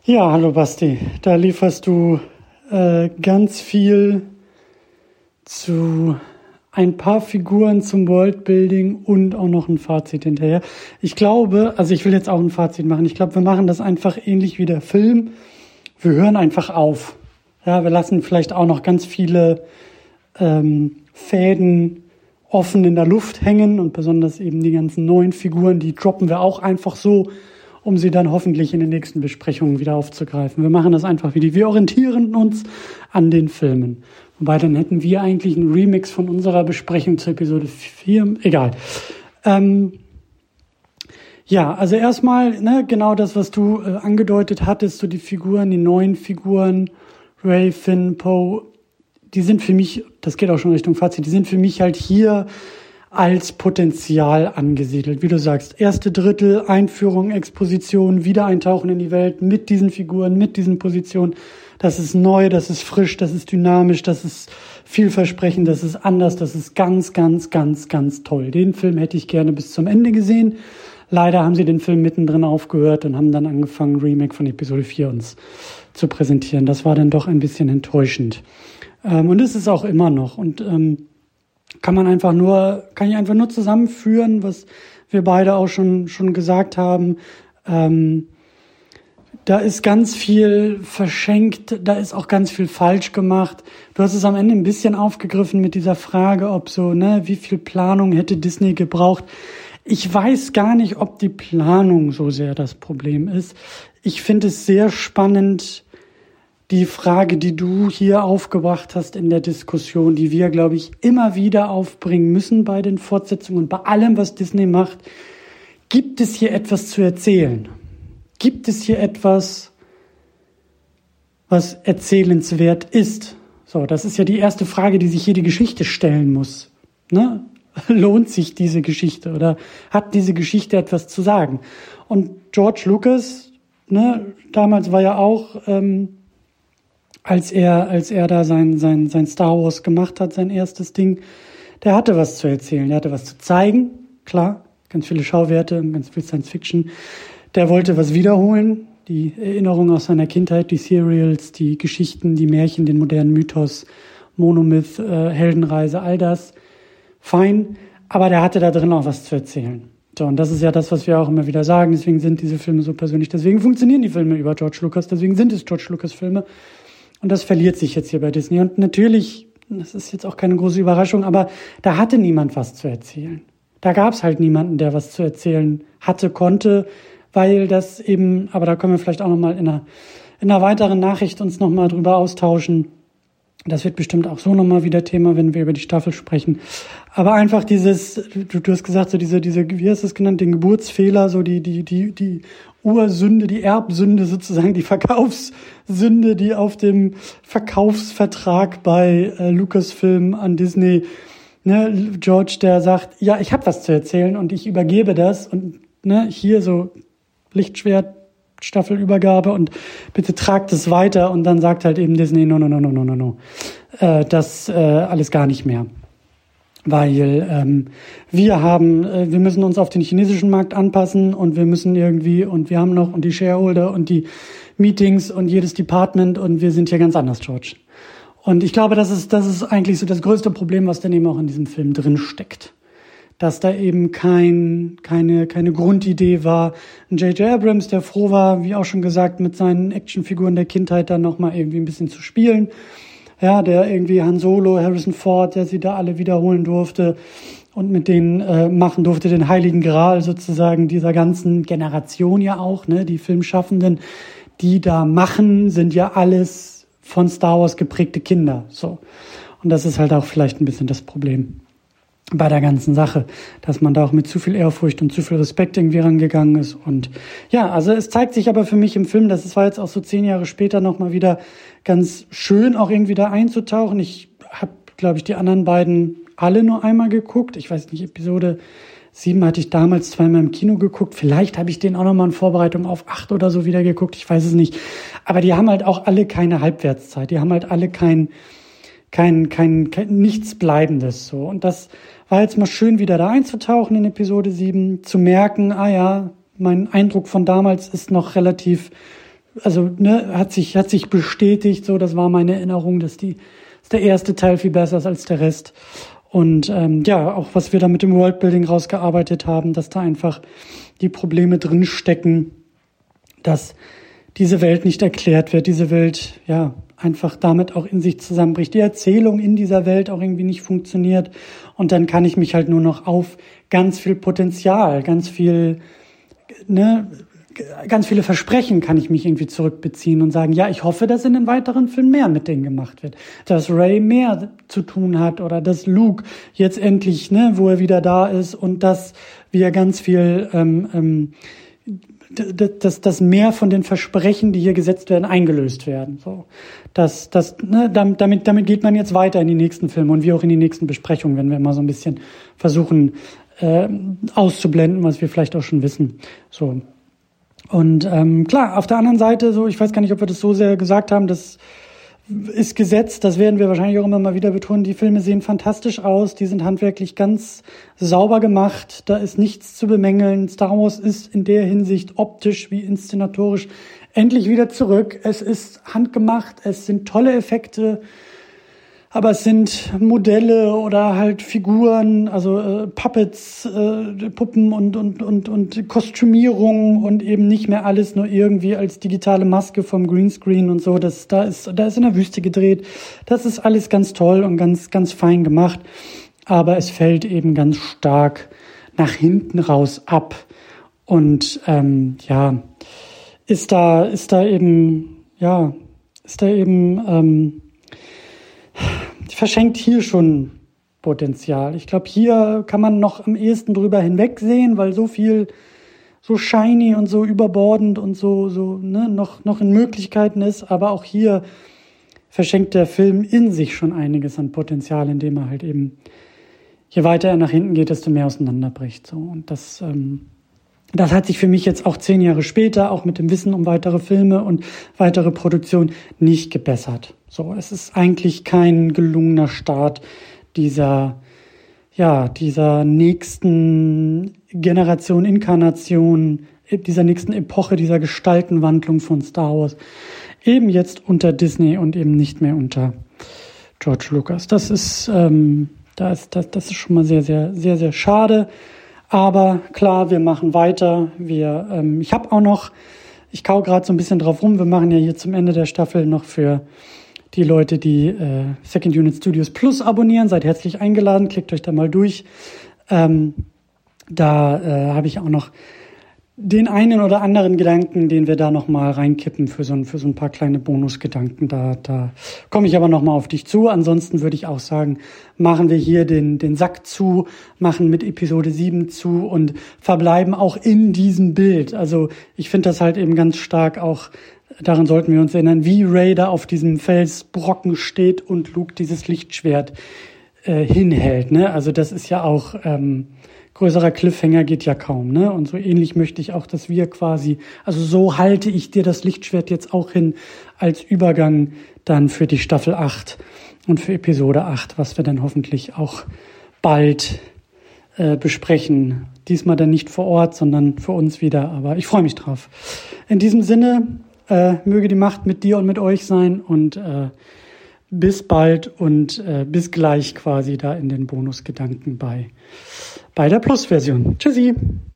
Ja, hallo Basti. Da lieferst du ganz viel zu ein paar Figuren zum Worldbuilding und auch noch ein Fazit hinterher. Ich glaube, also ich will jetzt auch ein Fazit machen. Ich glaube, wir machen das einfach ähnlich wie der Film. Wir hören einfach auf. Ja, wir lassen vielleicht auch noch ganz viele Fäden offen in der Luft hängen und besonders eben die ganzen neuen Figuren, die droppen wir auch einfach so, um sie dann hoffentlich in den nächsten Besprechungen wieder aufzugreifen. Wir machen das einfach wir orientieren uns an den Filmen. Wobei dann hätten wir eigentlich einen Remix von unserer Besprechung zur Episode 4. Egal. Ja, also erstmal, genau das, was du angedeutet hattest, so die Figuren, die neuen Figuren, Rey, Finn, Poe, die sind für mich, das geht auch schon Richtung Fazit, die sind für mich halt hier als Potenzial angesiedelt. Wie du sagst, erste Drittel, Einführung, Exposition, Wiedereintauchen in die Welt mit diesen Figuren, mit diesen Positionen. Das ist neu, das ist frisch, das ist dynamisch, das ist vielversprechend, das ist anders, das ist ganz, ganz, ganz, ganz toll. Den Film hätte ich gerne bis zum Ende gesehen. Leider haben sie den Film mittendrin aufgehört und haben dann angefangen, Remake von Episode 4 uns zu präsentieren. Das war dann doch ein bisschen enttäuschend. Und es ist auch immer noch. Und kann ich einfach nur zusammenführen, was wir beide auch schon gesagt haben. Da ist ganz viel verschenkt, da ist auch ganz viel falsch gemacht. Du hast es am Ende ein bisschen aufgegriffen mit dieser Frage, ob wie viel Planung hätte Disney gebraucht. Ich weiß gar nicht, ob die Planung so sehr das Problem ist. Ich finde es sehr spannend, die Frage, die du hier aufgebracht hast in der Diskussion, die wir, glaube ich, immer wieder aufbringen müssen bei den Fortsetzungen und bei allem, was Disney macht. Gibt es hier etwas zu erzählen? Gibt es hier etwas, was erzählenswert ist? So, das ist ja die erste Frage, die sich jede Geschichte stellen muss. Ne? Lohnt sich diese Geschichte oder hat diese Geschichte etwas zu sagen? Und George Lucas, damals war ja auch als er da sein Star Wars gemacht hat, sein erstes Ding, der hatte was zu erzählen, der hatte was zu zeigen, klar, ganz viele Schauwerte, ganz viel Science Fiction. Der wollte was wiederholen, die Erinnerungen aus seiner Kindheit, die Serials, die Geschichten, die Märchen, den modernen Mythos, Monomyth, Heldenreise, all das, fein, aber der hatte da drin auch was zu erzählen. So, und das ist ja das, was wir auch immer wieder sagen, deswegen sind diese Filme so persönlich, deswegen funktionieren die Filme über George Lucas, deswegen sind es George Lucas Filme. Und das verliert sich jetzt hier bei Disney. Und natürlich, das ist jetzt auch keine große Überraschung, aber da hatte niemand was zu erzählen. Da gab es halt niemanden, der was zu erzählen konnte, weil das eben, aber da können wir vielleicht auch nochmal in einer weiteren Nachricht uns nochmal drüber austauschen. Das wird bestimmt auch so nochmal wieder Thema, wenn wir über die Staffel sprechen. Aber einfach dieses, du hast gesagt, so diese, wie hast du es genannt, den Geburtsfehler, so die Ursünde, die Erbsünde sozusagen, die Verkaufssünde, die auf dem Verkaufsvertrag bei Lucasfilm an Disney, George, der sagt, ja, ich habe was zu erzählen und ich übergebe das und hier so Lichtschwert, Staffelübergabe und bitte tragt es weiter und dann sagt halt eben Disney, no. Das alles gar nicht mehr. Weil wir müssen uns auf den chinesischen Markt anpassen und wir müssen irgendwie und wir haben noch und die Shareholder und die Meetings und jedes Department und wir sind hier ganz anders, George. Und ich glaube, das ist eigentlich so das größte Problem, was dann eben auch in diesem Film drin steckt. Dass da eben keine Grundidee war. Ein J.J. Abrams, der froh war, wie auch schon gesagt, mit seinen Actionfiguren der Kindheit dann nochmal irgendwie ein bisschen zu spielen. Ja, der irgendwie Han Solo, Harrison Ford, der sie da alle wiederholen durfte und mit denen machen durfte, den Heiligen Gral sozusagen dieser ganzen Generation ja auch, die Filmschaffenden, die da machen, sind ja alles von Star Wars geprägte Kinder, so. Und das ist halt auch vielleicht ein bisschen das Problem bei der ganzen Sache, dass man da auch mit zu viel Ehrfurcht und zu viel Respekt irgendwie rangegangen ist. Und ja, also es zeigt sich aber für mich im Film, das war jetzt auch so 10 Jahre später nochmal wieder ganz schön, auch irgendwie da einzutauchen. Ich habe, glaube ich, die anderen beiden alle nur einmal geguckt. Ich weiß nicht, Episode 7 hatte ich damals zweimal im Kino geguckt. Vielleicht habe ich den auch nochmal in Vorbereitung auf 8 oder so wieder geguckt. Ich weiß es nicht. Aber die haben halt auch alle keine Halbwertszeit. Die haben halt alle kein nichts Bleibendes, so. Und das war jetzt mal schön, wieder da einzutauchen in Episode 7, zu merken, mein Eindruck von damals ist noch relativ also ne, hat sich bestätigt, so, das war meine Erinnerung, dass der erste Teil viel besser ist als der Rest. Und ja, auch was wir da mit dem Worldbuilding rausgearbeitet haben, dass da einfach die Probleme drinstecken, dass diese Welt nicht erklärt wird, diese Welt ja einfach damit auch in sich zusammenbricht, die Erzählung in dieser Welt auch irgendwie nicht funktioniert. Und dann kann ich mich halt nur noch auf ganz viel Potenzial, ganz viele Versprechen kann ich mich irgendwie zurückbeziehen und sagen, ja, ich hoffe, dass in den weiteren Filmen mehr mit denen gemacht wird. Dass Rey mehr zu tun hat oder dass Luke jetzt endlich, wo er wieder da ist und dass wir ganz viel, dass mehr von den Versprechen, die hier gesetzt werden, eingelöst werden. So, damit geht man jetzt weiter in die nächsten Filme und wir auch in die nächsten Besprechungen, wenn wir mal so ein bisschen versuchen, auszublenden, was wir vielleicht auch schon wissen. So. Und klar, auf der anderen Seite, so, ich weiß gar nicht, ob wir das so sehr gesagt haben, das ist gesetzt, das werden wir wahrscheinlich auch immer mal wieder betonen, die Filme sehen fantastisch aus, die sind handwerklich ganz sauber gemacht, da ist nichts zu bemängeln. Star Wars ist in der Hinsicht optisch wie inszenatorisch endlich wieder zurück. Es ist handgemacht, es sind tolle Effekte, aber es sind Modelle oder halt Figuren, also Puppets, Puppen und Kostümierung und eben nicht mehr alles nur irgendwie als digitale Maske vom Greenscreen und so. Da ist in der Wüste gedreht. Das ist alles ganz toll und ganz, ganz fein gemacht. Aber es fällt eben ganz stark nach hinten raus ab. Und ist da eben verschenkt hier schon Potenzial. Ich glaube, hier kann man noch am ehesten drüber hinwegsehen, weil so viel so shiny und so überbordend und so noch in Möglichkeiten ist. Aber auch hier verschenkt der Film in sich schon einiges an Potenzial, indem er halt eben, je weiter er nach hinten geht, desto mehr auseinanderbricht. So. Und das hat sich für mich jetzt auch 10 Jahre später, auch mit dem Wissen um weitere Filme und weitere Produktion, nicht gebessert. So, es ist eigentlich kein gelungener Start dieser nächsten Generation, Inkarnation, dieser nächsten Epoche, dieser Gestaltenwandlung von Star Wars. Eben jetzt unter Disney und eben nicht mehr unter George Lucas. Das ist schon mal sehr, sehr, sehr, sehr schade. Aber klar, wir machen weiter. Ich kau gerade so ein bisschen drauf rum. Wir machen ja hier zum Ende der Staffel noch für die Leute, die Second Unit Studios Plus abonnieren. Seid herzlich eingeladen. Klickt euch da mal durch. Da habe ich auch noch den einen oder anderen Gedanken, den wir da noch mal reinkippen für so ein paar kleine Bonusgedanken. Da komme ich aber noch mal auf dich zu. Ansonsten würde ich auch sagen, machen wir hier den Sack zu, machen mit Episode 7 zu und verbleiben auch in diesem Bild. Also ich finde das halt eben ganz stark auch, daran sollten wir uns erinnern, wie Rey da auf diesem Felsbrocken steht und Luke dieses Lichtschwert hinhält. Ne? Also das ist ja auch größerer Cliffhanger geht ja kaum, ne? Und so ähnlich möchte ich auch, dass wir quasi, also so halte ich dir das Lichtschwert jetzt auch hin als Übergang dann für die Staffel 8 und für Episode 8, was wir dann hoffentlich auch bald besprechen. Diesmal dann nicht vor Ort, sondern für uns wieder, aber ich freue mich drauf. In diesem Sinne, möge die Macht mit dir und mit euch sein und bis bald und bis gleich quasi da in den Bonusgedanken bei der Plus-Version. Tschüssi!